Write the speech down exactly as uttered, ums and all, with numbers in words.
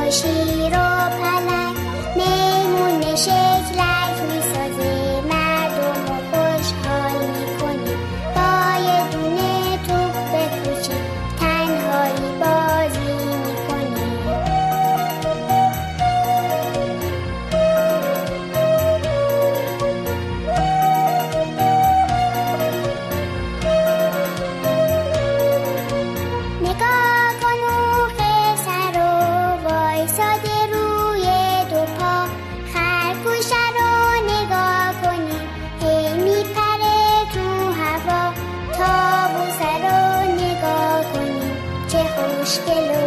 شیر و پلنگ میمون شکلک میسازه مردم رو خوشحال میکنه با یه دونه توپ کوچیک تنهایی بازی میکنه نگاه کن اون قیصر رو وایساده روی دو پا خرگوشه رو نگاه کنی هی میپره تو هوا طاووسه رو نگاه کنی چه خوشگل و